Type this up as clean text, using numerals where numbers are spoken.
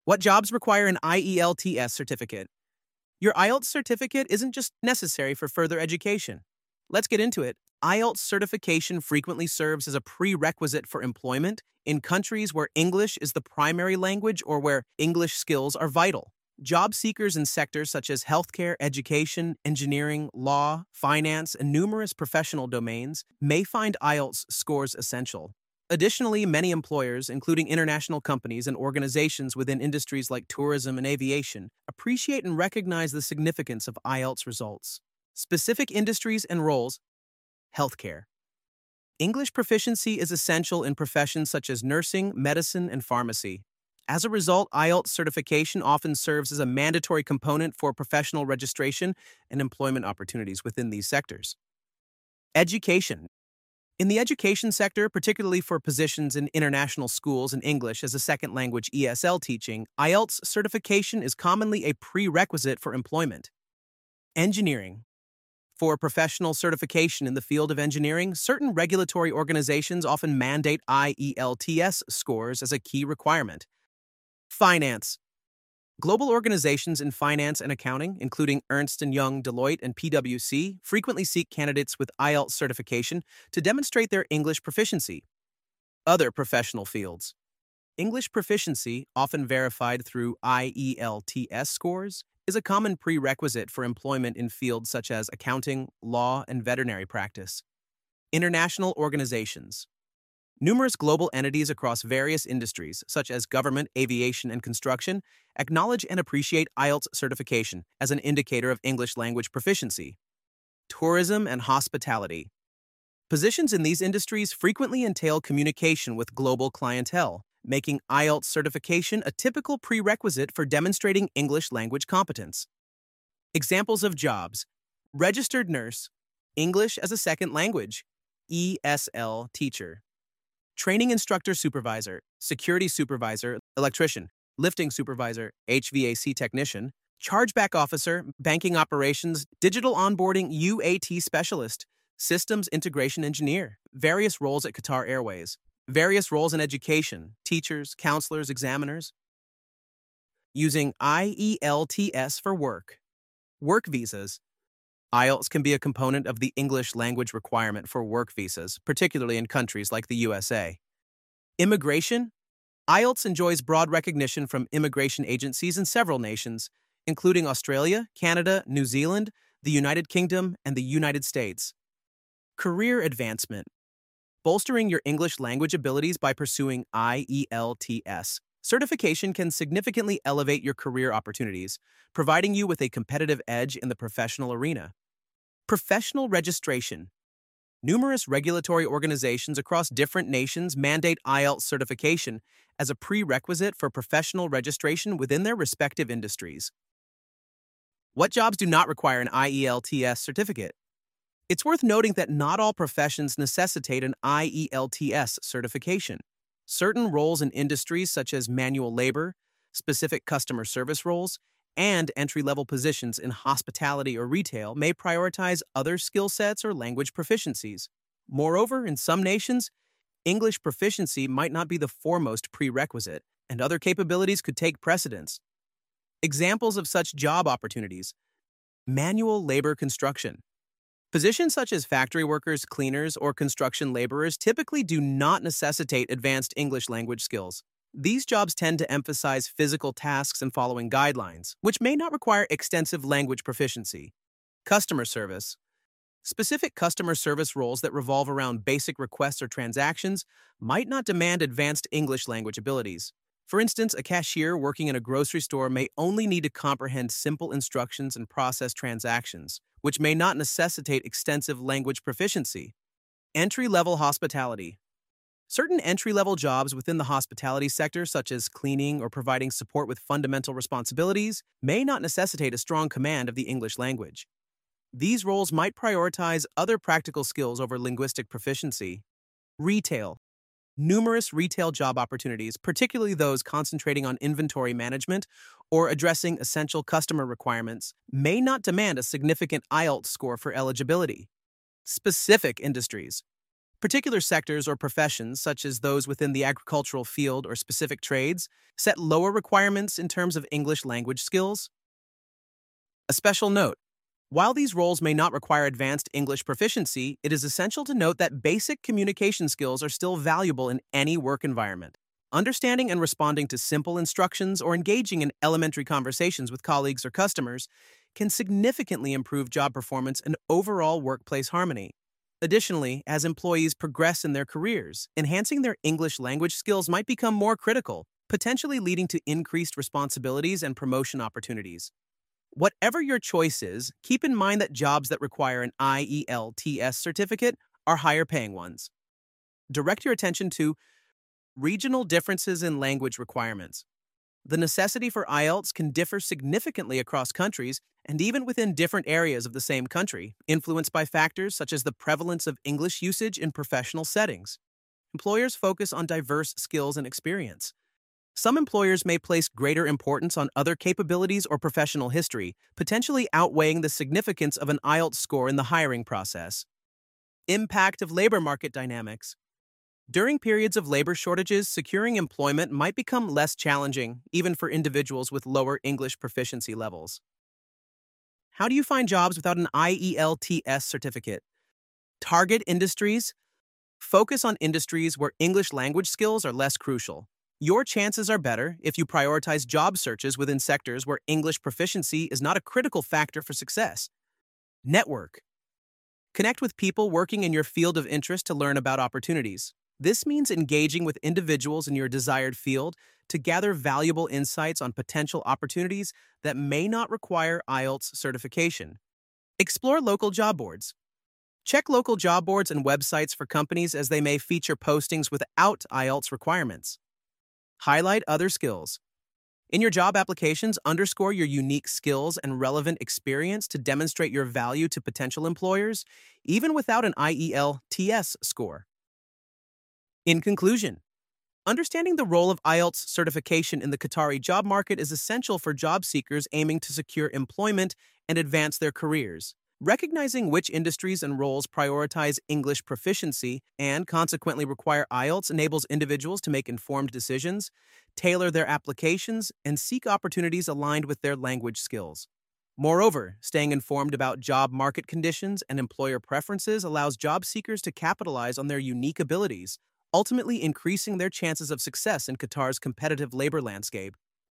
What jobs require an IELTS certificate? Your IELTS certificate isn't just necessary for further education. Let's get into it. IELTS certification frequently serves as a prerequisite for employment in countries where English is the primary language or where English skills are vital. Job seekers in sectors such as healthcare, education, engineering, law, finance, and numerous professional domains may find IELTS scores essential. Additionally, many employers, including international companies and organizations within industries like tourism and aviation, appreciate and recognize the significance of IELTS results. Specific industries and roles: healthcare. English proficiency is essential in professions such as nursing, medicine, and pharmacy. As a result, IELTS certification often serves as a mandatory component for professional registration and employment opportunities within these sectors. Education. In the education sector, particularly for positions in international schools and English as a second language ESL teaching, IELTS certification is commonly a prerequisite for employment. Engineering. For professional certification in the field of engineering, certain regulatory organizations often mandate IELTS scores as a key requirement. Finance. Global organizations in finance and accounting, including Ernst & Young, Deloitte, and PwC, frequently seek candidates with IELTS certification to demonstrate their English proficiency. Other professional fields. English proficiency, often verified through IELTS scores, is a common prerequisite for employment in fields such as accounting, law, and veterinary practice. International organizations. Numerous global entities across various industries, such as government, aviation, and construction, acknowledge and appreciate IELTS certification as an indicator of English language proficiency. Tourism and hospitality. Positions in these industries frequently entail communication with global clientele, making IELTS certification a typical prerequisite for demonstrating English language competence. Examples of jobs: registered nurse, English as a second language, ESL teacher. Training instructor supervisor, security supervisor, electrician, lifting supervisor, HVAC technician, chargeback officer, banking operations, digital onboarding UAT specialist, systems integration engineer, various roles at Qatar Airways, various roles in education, teachers, counselors, examiners. Using IELTS for work. Work visas. IELTS can be a component of the English language requirement for work visas, particularly in countries like the USA. Immigration. IELTS enjoys broad recognition from immigration agencies in several nations, including Australia, Canada, New Zealand, the United Kingdom, and the United States. Career advancement. Bolstering your English language abilities by pursuing IELTS certification can significantly elevate your career opportunities, providing you with a competitive edge in the professional arena. Professional registration. Numerous regulatory organizations across different nations mandate IELTS certification as a prerequisite for professional registration within their respective industries. What jobs do not require an IELTS certificate? It's worth noting that not all professions necessitate an IELTS certification. Certain roles in industries such as manual labor, specific customer service roles, and entry-level positions in hospitality or retail may prioritize other skill sets or language proficiencies. Moreover, in some nations, English proficiency might not be the foremost prerequisite, and other capabilities could take precedence. Examples of such job opportunities: manual labor construction. Positions such as factory workers, cleaners, or construction laborers typically do not necessitate advanced English language skills. These jobs tend to emphasize physical tasks and following guidelines, which may not require extensive language proficiency. Customer service. Specific customer service roles that revolve around basic requests or transactions might not demand advanced English language abilities. For instance, a cashier working in a grocery store may only need to comprehend simple instructions and process transactions, which may not necessitate extensive language proficiency. Entry-level hospitality. Certain entry-level jobs within the hospitality sector, such as cleaning or providing support with fundamental responsibilities, may not necessitate a strong command of the English language. These roles might prioritize other practical skills over linguistic proficiency. Retail. Numerous retail job opportunities, particularly those concentrating on inventory management or addressing essential customer requirements, may not demand a significant IELTS score for eligibility. Specific industries. Particular sectors or professions, such as those within the agricultural field or specific trades, set lower requirements in terms of English language skills. A special note: while these roles may not require advanced English proficiency, it is essential to note that basic communication skills are still valuable in any work environment. Understanding and responding to simple instructions or engaging in elementary conversations with colleagues or customers can significantly improve job performance and overall workplace harmony. Additionally, as employees progress in their careers, enhancing their English language skills might become more critical, potentially leading to increased responsibilities and promotion opportunities. Whatever your choice is, keep in mind that jobs that require an IELTS certificate are higher paying ones. Direct your attention to regional differences in language requirements. The necessity for IELTS can differ significantly across countries and even within different areas of the same country, influenced by factors such as the prevalence of English usage in professional settings. Employers focus on diverse skills and experience. Some employers may place greater importance on other capabilities or professional history, potentially outweighing the significance of an IELTS score in the hiring process. Impact of labor market dynamics. During periods of labor shortages, securing employment might become less challenging, even for individuals with lower English proficiency levels. How do you find jobs without an IELTS certificate? Target industries. Focus on industries where English language skills are less crucial. Your chances are better if you prioritize job searches within sectors where English proficiency is not a critical factor for success. Network. Connect with people working in your field of interest to learn about opportunities. This means engaging with individuals in your desired field to gather valuable insights on potential opportunities that may not require IELTS certification. Explore local job boards. Check local job boards and websites for companies as they may feature postings without IELTS requirements. Highlight other skills. In your job applications, underscore your unique skills and relevant experience to demonstrate your value to potential employers, even without an IELTS score. In conclusion, understanding the role of IELTS certification in the Qatari job market is essential for job seekers aiming to secure employment and advance their careers. Recognizing which industries and roles prioritize English proficiency and consequently require IELTS enables individuals to make informed decisions, tailor their applications, and seek opportunities aligned with their language skills. Moreover, staying informed about job market conditions and employer preferences allows job seekers to capitalize on their unique abilities, ultimately increasing their chances of success in Qatar's competitive labor landscape.